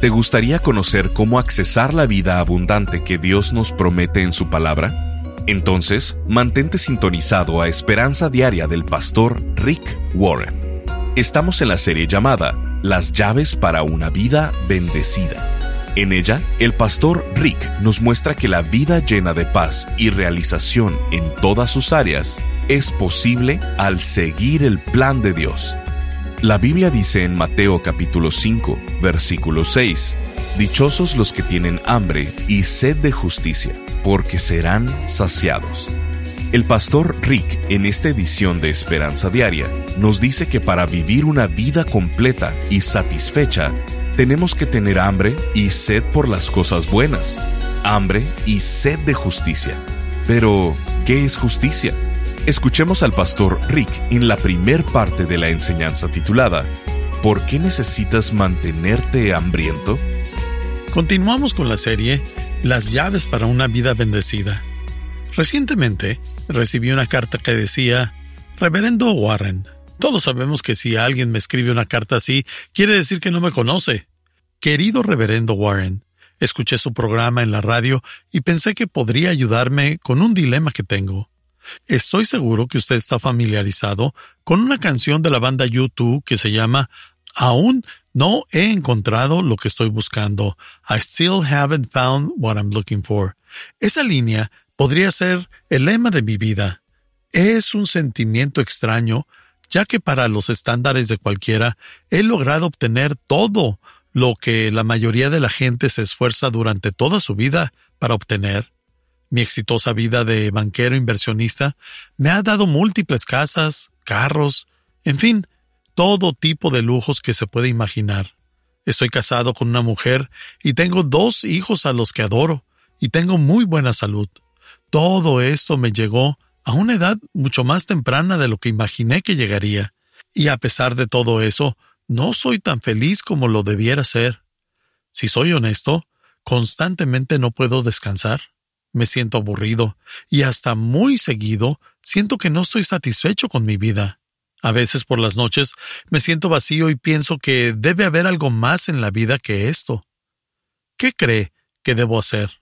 ¿Te gustaría conocer cómo accesar la vida abundante que Dios nos promete en su palabra? Entonces, mantente sintonizado a Esperanza Diaria del pastor Rick Warren. Estamos en la serie llamada Las llaves para una vida bendecida. En ella, el pastor Rick nos muestra que la vida llena de paz y realización en todas sus áreas es posible al seguir el plan de Dios. La Biblia dice en Mateo capítulo 5, versículo 6, «Dichosos los que tienen hambre y sed de justicia, porque serán saciados». El pastor Rick, en esta edición de Esperanza Diaria, nos dice que para vivir una vida completa y satisfecha, tenemos que tener hambre y sed por las cosas buenas, hambre y sed de justicia. Pero, ¿qué es justicia? Escuchemos al pastor Rick en la primer parte de la enseñanza titulada ¿Por qué necesitas mantenerte hambriento? Continuamos con la serie Las llaves para una vida bendecida. Recientemente recibí una carta que decía: Reverendo Warren. Todos sabemos que si alguien me escribe una carta así, quiere decir que no me conoce. Querido Reverendo Warren, escuché su programa en la radio y pensé que podría ayudarme con un dilema que tengo. Estoy seguro que usted está familiarizado con una canción de la banda U2 que se llama Aún no he encontrado lo que estoy buscando. I still haven't found what I'm looking for. Esa línea podría ser el lema de mi vida. Es un sentimiento extraño, ya que para los estándares de cualquiera he logrado obtener todo lo que la mayoría de la gente se esfuerza durante toda su vida para obtener. Mi exitosa vida de banquero inversionista me ha dado múltiples casas, carros, en fin, todo tipo de lujos que se puede imaginar. Estoy casado con una mujer y tengo 2 hijos a los que adoro, y tengo muy buena salud. Todo esto me llegó a una edad mucho más temprana de lo que imaginé que llegaría, y a pesar de todo eso, no soy tan feliz como lo debiera ser. Si soy honesto, constantemente no puedo descansar. Me siento aburrido y hasta muy seguido siento que no estoy satisfecho con mi vida. A veces por las noches me siento vacío y pienso que debe haber algo más en la vida que esto. ¿Qué cree que debo hacer?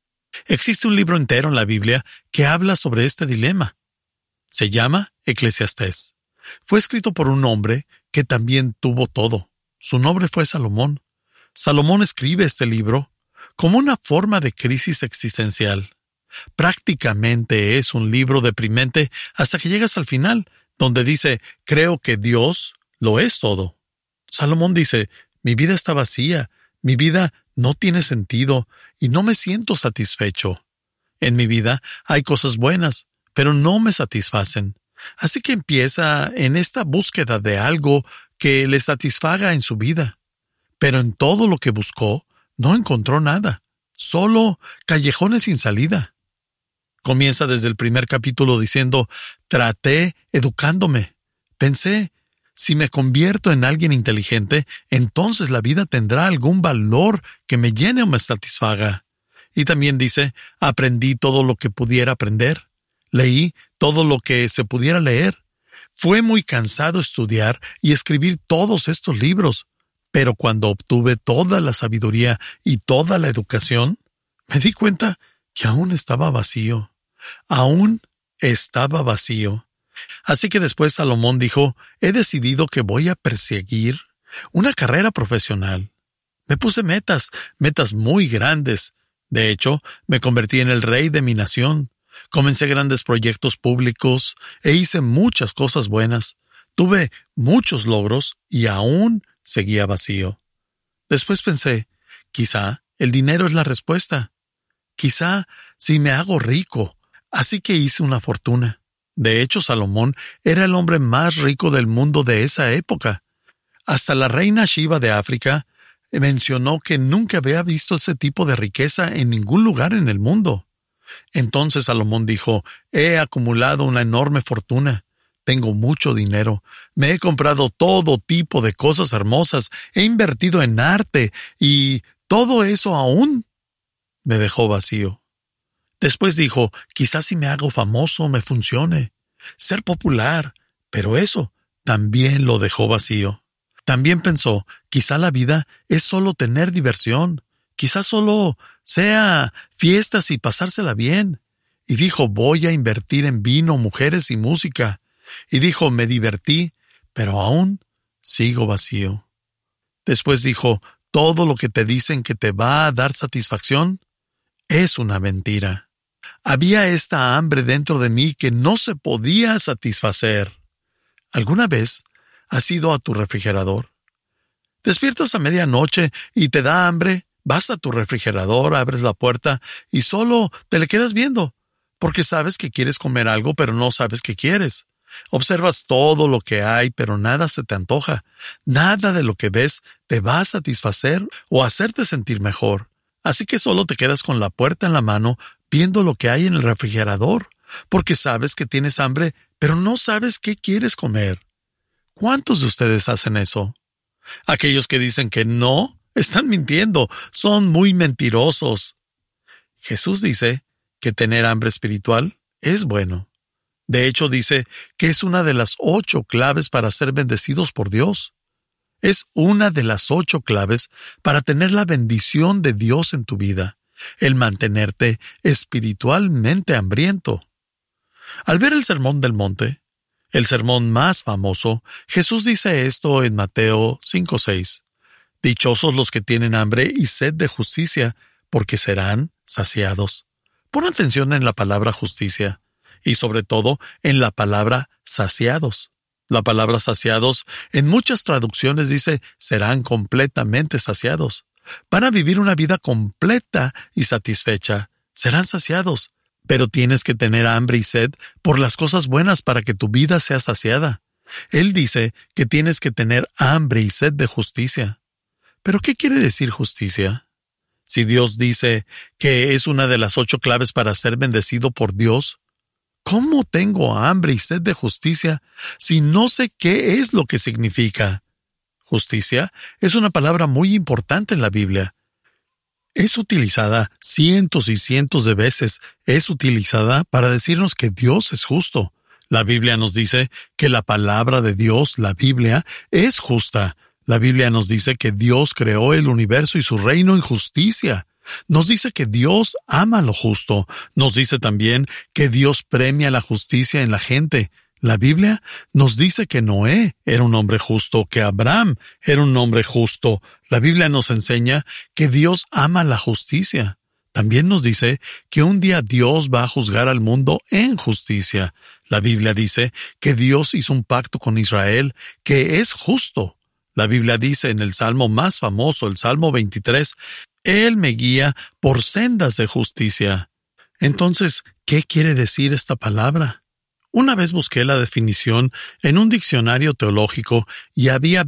Existe un libro entero en la Biblia que habla sobre este dilema. Se llama Eclesiastés. Fue escrito por un hombre que también tuvo todo. Su nombre fue Salomón. Salomón escribe este libro como una forma de crisis existencial. Prácticamente es un libro deprimente hasta que llegas al final, donde dice, creo que Dios lo es todo. Salomón dice, mi vida está vacía, mi vida no tiene sentido y no me siento satisfecho. En mi vida hay cosas buenas, pero no me satisfacen. Así que empieza en esta búsqueda de algo que le satisfaga en su vida. Pero en todo lo que buscó, no encontró nada, solo callejones sin salida. Comienza desde el primer capítulo diciendo, traté educándome. Pensé, si me convierto en alguien inteligente, entonces la vida tendrá algún valor que me llene o me satisfaga. Y también dice, aprendí todo lo que pudiera aprender. Leí todo lo que se pudiera leer. Fue muy cansado estudiar y escribir todos estos libros. Pero cuando obtuve toda la sabiduría y toda la educación, me di cuenta que aún estaba vacío. Aún estaba vacío. Así que después Salomón dijo, he decidido que voy a perseguir una carrera profesional. Me puse metas muy grandes. De hecho, me convertí en el rey de mi nación. Comencé grandes proyectos públicos e hice muchas cosas buenas. Tuve muchos logros y aún seguía vacío. Después pensé, quizá el dinero es la respuesta. Quizá si me hago rico. Así que hice una fortuna. De hecho, Salomón era el hombre más rico del mundo de esa época. Hasta la reina Shiva de África mencionó que nunca había visto ese tipo de riqueza en ningún lugar en el mundo. Entonces Salomón dijo, he acumulado una enorme fortuna. Tengo mucho dinero. Me he comprado todo tipo de cosas hermosas. He invertido en arte y todo eso aún me dejó vacío. Después dijo, quizás si me hago famoso me funcione. Ser popular. Pero eso también lo dejó vacío. También pensó, quizá la vida es solo tener diversión, quizá solo sea fiestas y pasársela bien. Y dijo, voy a invertir en vino, mujeres y música. Y dijo, me divertí, pero aún sigo vacío. Después dijo, todo lo que te dicen que te va a dar satisfacción es una mentira. Había esta hambre dentro de mí que no se podía satisfacer. ¿Alguna vez has ido a tu refrigerador? Despiertas a medianoche y te da hambre, vas a tu refrigerador, abres la puerta y solo te le quedas viendo, porque sabes que quieres comer algo, pero no sabes qué quieres. Observas todo lo que hay, pero nada se te antoja. Nada de lo que ves te va a satisfacer o hacerte sentir mejor. Así que solo te quedas con la puerta en la mano, viendo lo que hay en el refrigerador, porque sabes que tienes hambre, pero no sabes qué quieres comer. ¿Cuántos de ustedes hacen eso? Aquellos que dicen que no, están mintiendo, son muy mentirosos. Jesús dice que tener hambre espiritual es bueno. De hecho, dice que es una de las 8 claves para ser bendecidos por Dios. Es una de las 8 claves para tener la bendición de Dios en tu vida, el mantenerte espiritualmente hambriento. Al ver el Sermón del Monte, el sermón más famoso, Jesús dice esto en Mateo 5:6. Dichosos los que tienen hambre y sed de justicia, porque serán saciados. Pon atención en la palabra justicia y sobre todo en la palabra saciados. La palabra saciados en muchas traducciones dice serán completamente saciados. Van a vivir una vida completa y satisfecha. Serán saciados. Pero tienes que tener hambre y sed por las cosas buenas para que tu vida sea saciada. Él dice que tienes que tener hambre y sed de justicia. ¿Pero qué quiere decir justicia? Si Dios dice que es una de las 8 claves para ser bendecido por Dios, ¿cómo tengo hambre y sed de justicia si no sé qué es lo que significa? Justicia es una palabra muy importante en la Biblia. Es utilizada cientos y cientos de veces. Es utilizada para decirnos que Dios es justo. La Biblia nos dice que la palabra de Dios, la Biblia, es justa. La Biblia nos dice que Dios creó el universo y su reino en justicia. Nos dice que Dios ama lo justo. Nos dice también que Dios premia la justicia en la gente. La Biblia nos dice que Noé era un hombre justo, que Abraham era un hombre justo. La Biblia nos enseña que Dios ama la justicia. También nos dice que un día Dios va a juzgar al mundo en justicia. La Biblia dice que Dios hizo un pacto con Israel que es justo. La Biblia dice en el Salmo más famoso, el Salmo 23, Él me guía por sendas de justicia. Entonces, ¿qué quiere decir esta palabra? Una vez busqué la definición en un diccionario teológico y había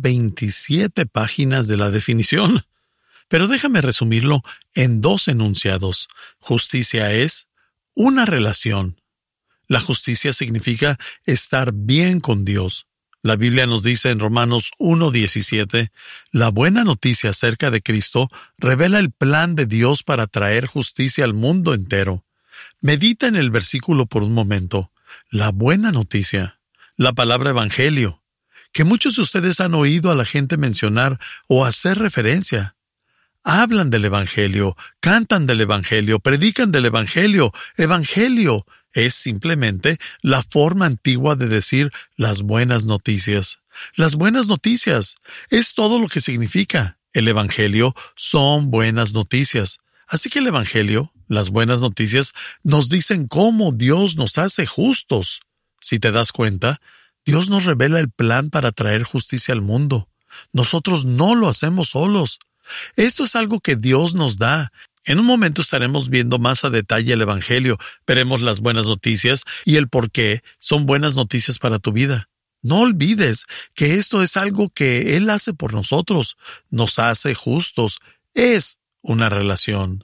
27 páginas de la definición. Pero déjame resumirlo en 2 enunciados. Justicia es una relación. La justicia significa estar bien con Dios. La Biblia nos dice en Romanos 1:17, la buena noticia acerca de Cristo revela el plan de Dios para traer justicia al mundo entero. Medita en el versículo por un momento. La buena noticia, la palabra evangelio, que muchos de ustedes han oído a la gente mencionar o hacer referencia. Hablan del evangelio, cantan del evangelio, predican del evangelio. Evangelio es simplemente la forma antigua de decir las buenas noticias. Las buenas noticias es todo lo que significa. El evangelio son buenas noticias. Así que el evangelio, las buenas noticias, nos dicen cómo Dios nos hace justos. Si te das cuenta, Dios nos revela el plan para traer justicia al mundo. Nosotros no lo hacemos solos. Esto es algo que Dios nos da. En un momento estaremos viendo más a detalle el evangelio, veremos las buenas noticias y el por qué son buenas noticias para tu vida. No olvides que esto es algo que Él hace por nosotros. Nos hace justos. Es una relación.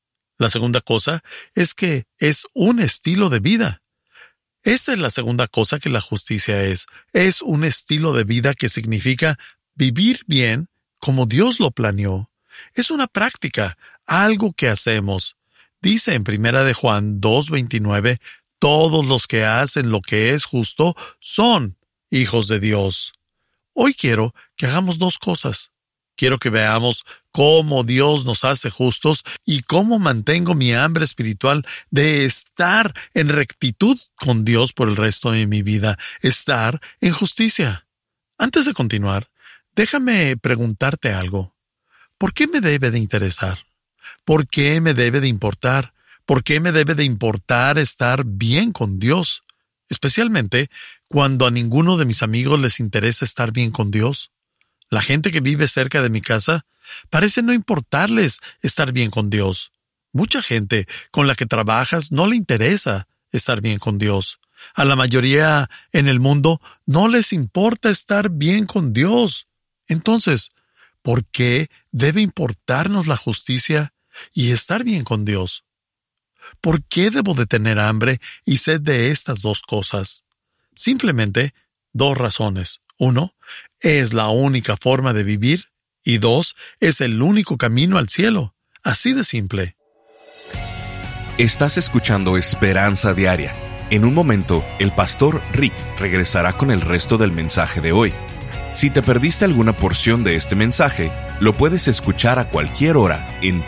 La segunda cosa es que es un estilo de vida. Esta es la segunda cosa que la justicia es. Es un estilo de vida que significa vivir bien como Dios lo planeó. Es una práctica, algo que hacemos. Dice en 1 de Juan 2:29, todos los que hacen lo que es justo son hijos de Dios. Hoy quiero que hagamos dos cosas. Quiero que veamos cómo Dios nos hace justos y cómo mantengo mi hambre espiritual de estar en rectitud con Dios por el resto de mi vida, estar en justicia. Antes de continuar, déjame preguntarte algo. ¿Por qué me debe de interesar? ¿Por qué me debe de importar? ¿Por qué me debe de importar estar bien con Dios? Especialmente cuando a ninguno de mis amigos les interesa estar bien con Dios. La gente que vive cerca de mi casa parece no importarles estar bien con Dios. Mucha gente con la que trabajas no le interesa estar bien con Dios. A la mayoría en el mundo no les importa estar bien con Dios. Entonces, ¿por qué debe importarnos la justicia y estar bien con Dios? ¿Por qué debo de tener hambre y sed de estas dos cosas? Simplemente dos razones. 1, es la única forma de vivir, y 2, es el único camino al cielo. Así de simple. Estás escuchando Esperanza Diaria. En un momento, el pastor Rick regresará con el resto del mensaje de hoy. Si te perdiste alguna porción de este mensaje, lo puedes escuchar a cualquier hora en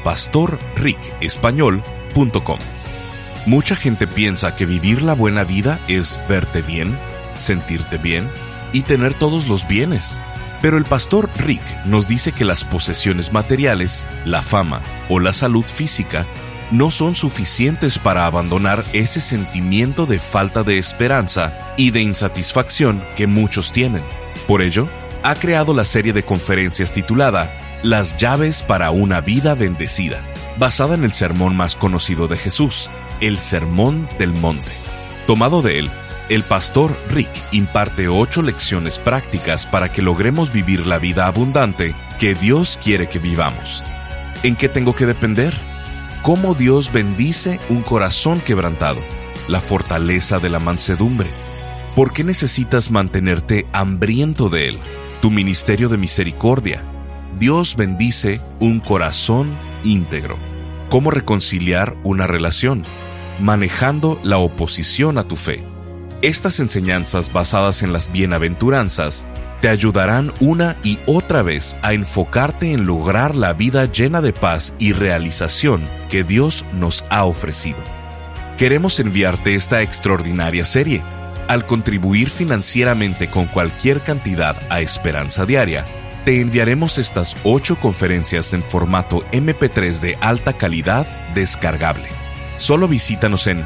pastorricespañol.com. Mucha gente piensa que vivir la buena vida es verte bien, sentirte bien y tener todos los bienes. Pero el pastor Rick nos dice que las posesiones materiales, la fama o la salud física no son suficientes para abandonar ese sentimiento de falta de esperanza y de insatisfacción que muchos tienen. Por ello, ha creado la serie de conferencias titulada Las llaves para una vida bendecida, basada en el sermón más conocido de Jesús, el Sermón del Monte. Tomado de él, el pastor Rick imparte 8 lecciones prácticas para que logremos vivir la vida abundante que Dios quiere que vivamos. ¿En qué tengo que depender? ¿Cómo Dios bendice un corazón quebrantado? La fortaleza de la mansedumbre. ¿Por qué necesitas mantenerte hambriento de Él? Tu ministerio de misericordia. Dios bendice un corazón íntegro. ¿Cómo reconciliar una relación? Manejando la oposición a tu fe. Estas enseñanzas basadas en las bienaventuranzas te ayudarán una y otra vez a enfocarte en lograr la vida llena de paz y realización que Dios nos ha ofrecido. Queremos enviarte esta extraordinaria serie. Al contribuir financieramente con cualquier cantidad a Esperanza Diaria, te enviaremos estas 8 conferencias en formato MP3 de alta calidad descargable. Solo visítanos en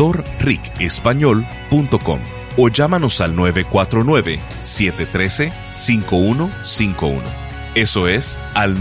pastorricespañol.com o llámanos al 949-713-5151. Eso es, al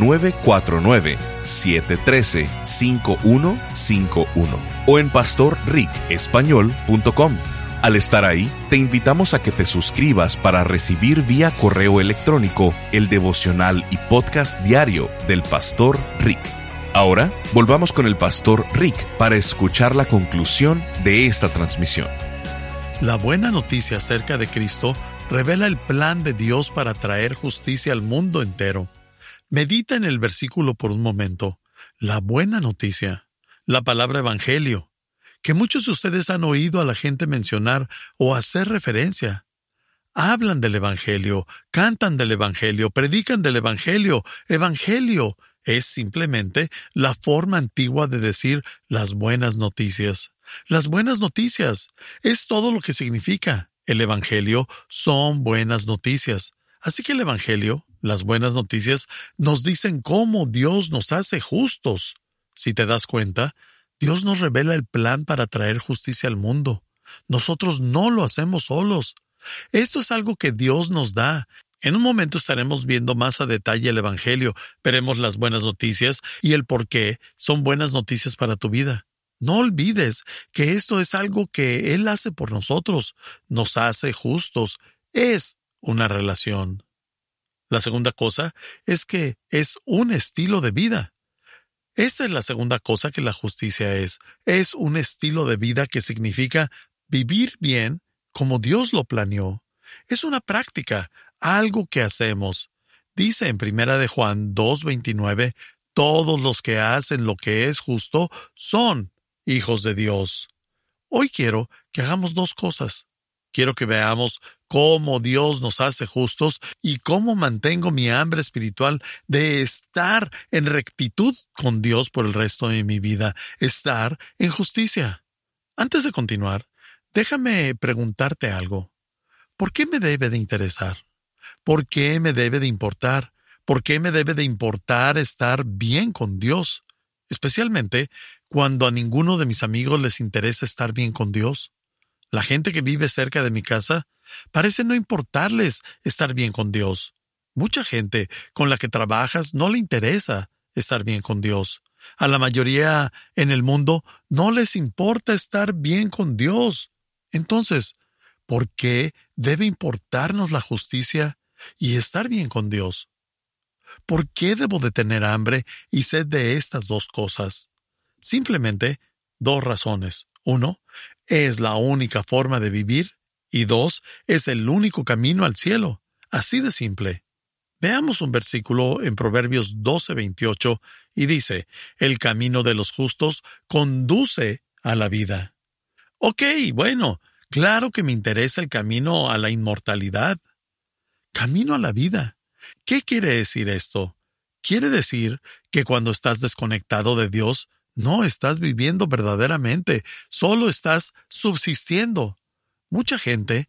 949-713-5151 o en pastorricespañol.com. Al estar ahí, te invitamos a que te suscribas para recibir vía correo electrónico el devocional y podcast diario del pastor Rick. Ahora, volvamos con el pastor Rick para escuchar la conclusión de esta transmisión. La buena noticia acerca de Cristo revela el plan de Dios para traer justicia al mundo entero. Medita en el versículo por un momento. La buena noticia, la palabra evangelio, que muchos de ustedes han oído a la gente mencionar o hacer referencia. Hablan del evangelio, cantan del evangelio, predican del evangelio. Evangelio es simplemente la forma antigua de decir las buenas noticias. Las buenas noticias es todo lo que significa. El evangelio son buenas noticias. Así que el evangelio, las buenas noticias, nos dicen cómo Dios nos hace justos. Si te das cuenta, Dios nos revela el plan para traer justicia al mundo. Nosotros no lo hacemos solos. Esto es algo que Dios nos da. En un momento estaremos viendo más a detalle el evangelio, veremos las buenas noticias y el por qué son buenas noticias para tu vida. No olvides que esto es algo que Él hace por nosotros, nos hace justos, es una relación. La segunda cosa es que es un estilo de vida. Esta es la segunda cosa que la justicia es un estilo de vida que significa vivir bien como Dios lo planeó. Es una práctica, algo que hacemos. Dice en 1 Juan 2:29, todos los que hacen lo que es justo son hijos de Dios. Hoy quiero que hagamos dos cosas. Quiero que veamos cómo Dios nos hace justos y cómo mantengo mi hambre espiritual de estar en rectitud con Dios por el resto de mi vida, estar en justicia. Antes de continuar, déjame preguntarte algo. ¿Por qué me debe de interesar? ¿Por qué me debe de importar? ¿Por qué me debe de importar estar bien con Dios? Especialmente cuando a ninguno de mis amigos les interesa estar bien con Dios. La gente que vive cerca de mi casa parece no importarles estar bien con Dios. Mucha gente con la que trabajas no le interesa estar bien con Dios. A la mayoría en el mundo no les importa estar bien con Dios. Entonces, ¿por qué debe importarnos la justicia y estar bien con Dios? ¿Por qué debo de tener hambre y sed de estas dos cosas? Simplemente dos razones. 1, es la única forma de vivir, y 2, es el único camino al cielo. Así de simple. Veamos un versículo en Proverbios 12:28 y dice, el camino de los justos conduce a la vida. Ok, bueno, claro que me interesa el camino a la inmortalidad. Camino a la vida. ¿Qué quiere decir esto? Quiere decir que cuando estás desconectado de Dios, no estás viviendo verdaderamente, solo estás subsistiendo. Mucha gente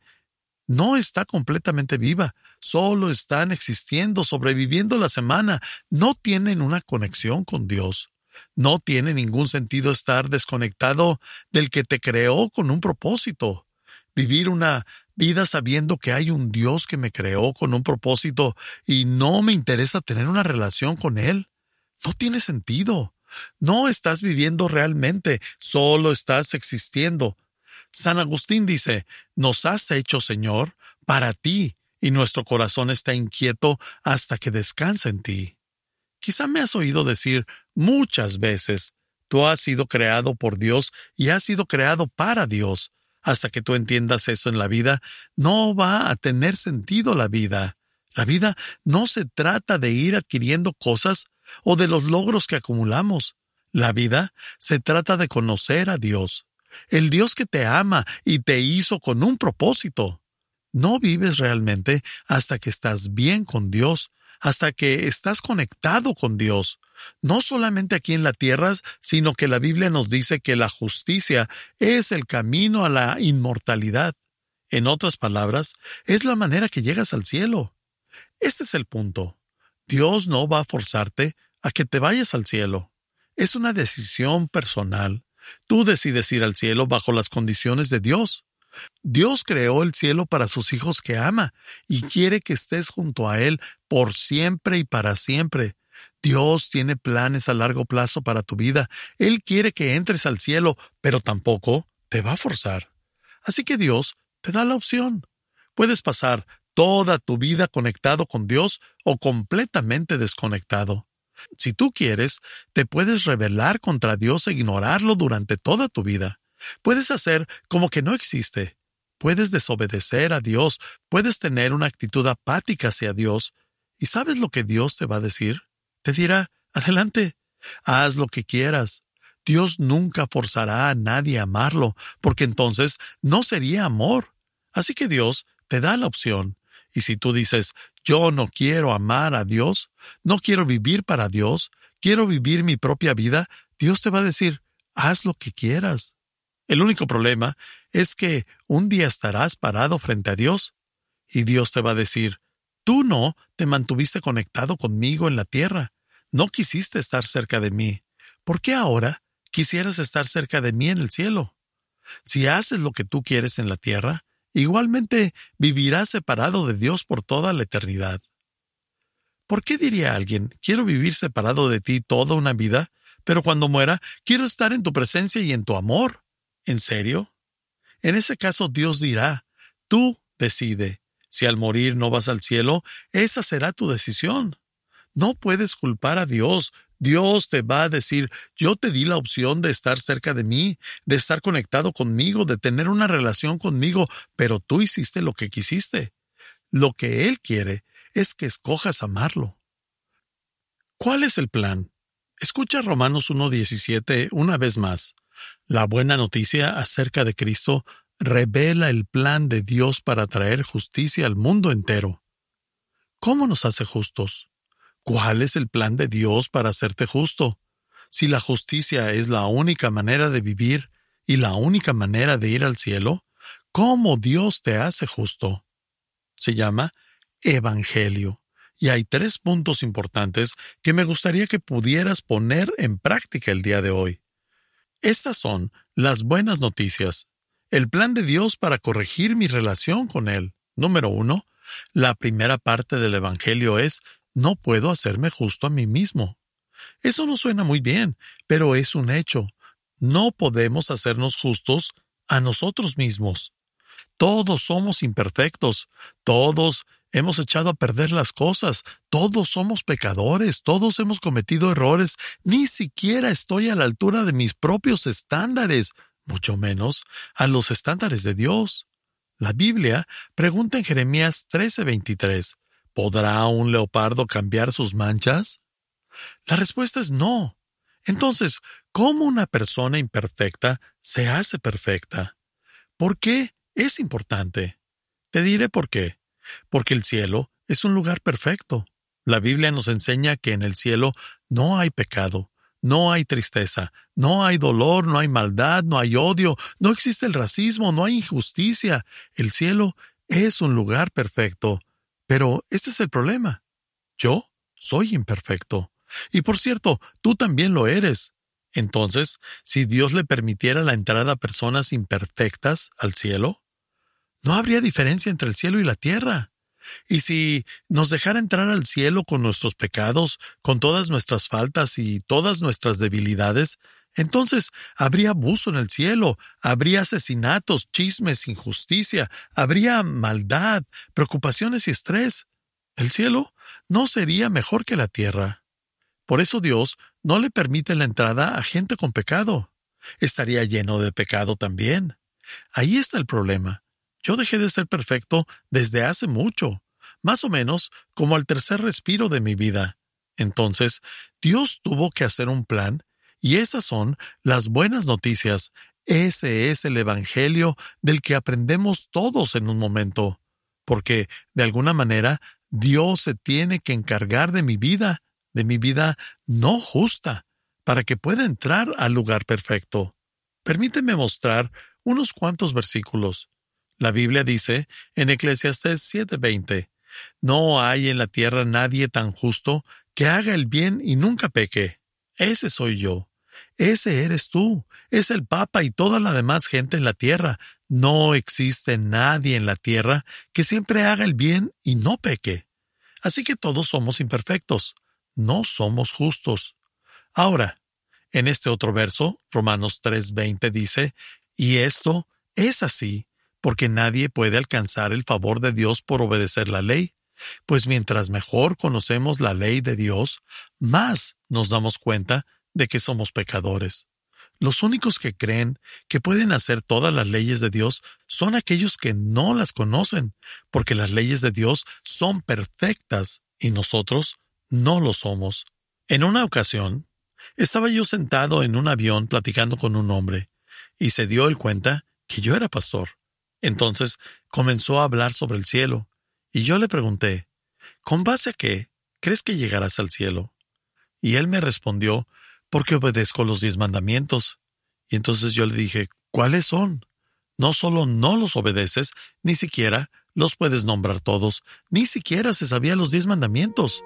no está completamente viva, solo están existiendo, sobreviviendo la semana, no tienen una conexión con Dios. No tiene ningún sentido estar desconectado del que te creó con un propósito. Vivir una vida sabiendo que hay un Dios que me creó con un propósito y no me interesa tener una relación con Él. No tiene sentido. No estás viviendo realmente, solo estás existiendo. San Agustín dice, nos has hecho, Señor, para ti, y nuestro corazón está inquieto hasta que descansa en ti. Quizá me has oído decir muchas veces, tú has sido creado por Dios y has sido creado para Dios. Hasta que tú entiendas eso en la vida, no va a tener sentido la vida. La vida no se trata de ir adquiriendo cosas o de los logros que acumulamos. La vida se trata de conocer a Dios, el Dios que te ama y te hizo con un propósito. No vives realmente hasta que estás bien con Dios, hasta que estás conectado con Dios. No solamente aquí en la tierra, sino que la Biblia nos dice que la justicia es el camino a la inmortalidad. En otras palabras, es la manera que llegas al cielo. Este es el punto. Dios no va a forzarte a que te vayas al cielo. Es una decisión personal. Tú decides ir al cielo bajo las condiciones de Dios. Dios creó el cielo para sus hijos que ama y quiere que estés junto a Él por siempre y para siempre. Dios tiene planes a largo plazo para tu vida. Él quiere que entres al cielo, pero tampoco te va a forzar. Así que Dios te da la opción. Puedes pasar toda tu vida conectado con Dios o completamente desconectado. Si tú quieres, te puedes rebelar contra Dios e ignorarlo durante toda tu vida. Puedes hacer como que no existe. Puedes desobedecer a Dios. Puedes tener una actitud apática hacia Dios. ¿Y sabes lo que Dios te va a decir? Te dirá, adelante, haz lo que quieras. Dios nunca forzará a nadie a amarlo, porque entonces no sería amor. Así que Dios te da la opción. Y si tú dices, yo no quiero amar a Dios, no quiero vivir para Dios, quiero vivir mi propia vida, Dios te va a decir, haz lo que quieras. El único problema es que un día estarás parado frente a Dios y Dios te va a decir, tú no te mantuviste conectado conmigo en la tierra, no quisiste estar cerca de mí. ¿Por qué ahora quisieras estar cerca de mí en el cielo? Si haces lo que tú quieres en la tierra, igualmente vivirás separado de Dios por toda la eternidad. ¿Por qué diría alguien, quiero vivir separado de ti toda una vida, pero cuando muera, quiero estar en tu presencia y en tu amor? ¿En serio? En ese caso Dios dirá, tú decide. Si al morir no vas al cielo, esa será tu decisión. No puedes culpar a Dios. Dios te va a decir, yo te di la opción de estar cerca de mí, de estar conectado conmigo, de tener una relación conmigo, pero tú hiciste lo que quisiste. Lo que Él quiere es que escojas amarlo. ¿Cuál es el plan? Escucha Romanos 1:17 una vez más. La buena noticia acerca de Cristo revela el plan de Dios para traer justicia al mundo entero. ¿Cómo nos hace justos? ¿Cuál es el plan de Dios para hacerte justo? Si la justicia es la única manera de vivir y la única manera de ir al cielo, ¿cómo Dios te hace justo? Se llama Evangelio. Y hay 3 puntos importantes que me gustaría que pudieras poner en práctica el día de hoy. Estas son las buenas noticias. El plan de Dios para corregir mi relación con Él. Número 1. La primera parte del Evangelio es: no puedo hacerme justo a mí mismo. Eso no suena muy bien, pero es un hecho. No podemos hacernos justos a nosotros mismos. Todos somos imperfectos. Todos hemos echado a perder las cosas. Todos somos pecadores. Todos hemos cometido errores. Ni siquiera estoy a la altura de mis propios estándares, mucho menos a los estándares de Dios. La Biblia pregunta en Jeremías 13:23, ¿podrá un leopardo cambiar sus manchas? La respuesta es no. Entonces, ¿cómo una persona imperfecta se hace perfecta? ¿Por qué es importante? Te diré por qué. Porque el cielo es un lugar perfecto. La Biblia nos enseña que en el cielo no hay pecado, no hay tristeza, no hay dolor, no hay maldad, no hay odio, no existe el racismo, no hay injusticia. El cielo es un lugar perfecto. Pero este es el problema. Yo soy imperfecto. Y por cierto, tú también lo eres. Entonces, si Dios le permitiera la entrada a personas imperfectas al cielo, no habría diferencia entre el cielo y la tierra. Y si nos dejara entrar al cielo con nuestros pecados, con todas nuestras faltas y todas nuestras debilidades, entonces habría abuso en el cielo, habría asesinatos, chismes, injusticia, habría maldad, preocupaciones y estrés. El cielo no sería mejor que la tierra. Por eso Dios no le permite la entrada a gente con pecado. Estaría lleno de pecado también. Ahí está el problema. Yo dejé de ser perfecto desde hace mucho, más o menos como al 3er respiro de mi vida. Entonces, Dios tuvo que hacer un plan, y esas son las buenas noticias. Ese es el Evangelio del que aprendemos todos en un momento. Porque, de alguna manera, Dios se tiene que encargar de mi vida no justa, para que pueda entrar al lugar perfecto. Permíteme mostrar unos cuantos versículos. La Biblia dice en Eclesiastés 7:20, no hay en la tierra nadie tan justo que haga el bien y nunca peque. Ese soy yo. Ese eres tú. Es el Papa y toda la demás gente en la tierra. No existe nadie en la tierra que siempre haga el bien y no peque. Así que todos somos imperfectos. No somos justos. Ahora, en este otro verso, Romanos 3:20 dice, y esto es así, porque nadie puede alcanzar el favor de Dios por obedecer la ley, pues mientras mejor conocemos la ley de Dios, más nos damos cuenta de que somos pecadores. Los únicos que creen que pueden hacer todas las leyes de Dios son aquellos que no las conocen, porque las leyes de Dios son perfectas y nosotros no lo somos. En una ocasión, estaba yo sentado en un avión platicando con un hombre, y se dio él cuenta que yo era pastor. Entonces comenzó a hablar sobre el cielo, y yo le pregunté, ¿con base a qué crees que llegarás al cielo? Y él me respondió, porque obedezco los 10 mandamientos. Y entonces yo le dije, ¿cuáles son? No solo no los obedeces, ni siquiera los puedes nombrar todos, ni siquiera se sabía los 10 mandamientos.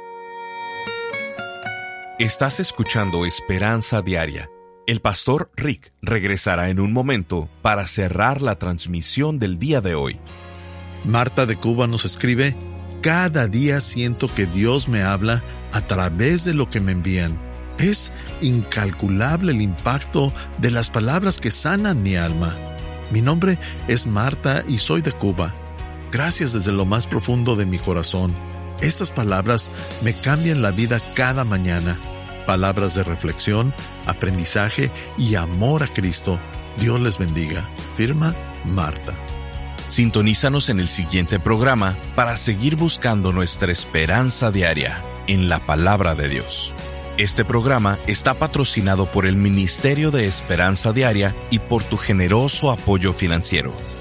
Estás escuchando Esperanza Diaria. El pastor Rick regresará en un momento para cerrar la transmisión del día de hoy. Marta de Cuba nos escribe, cada día siento que Dios me habla a través de lo que me envían. Es incalculable el impacto de las palabras que sanan mi alma. Mi nombre es Marta y soy de Cuba. Gracias desde lo más profundo de mi corazón. Estas palabras me cambian la vida cada mañana. Palabras de reflexión, aprendizaje y amor a Cristo. Dios les bendiga. Firma Marta. Sintonízanos en el siguiente programa para seguir buscando nuestra esperanza diaria en la palabra de Dios. Este programa está patrocinado por el Ministerio de Esperanza Diaria y por tu generoso apoyo financiero.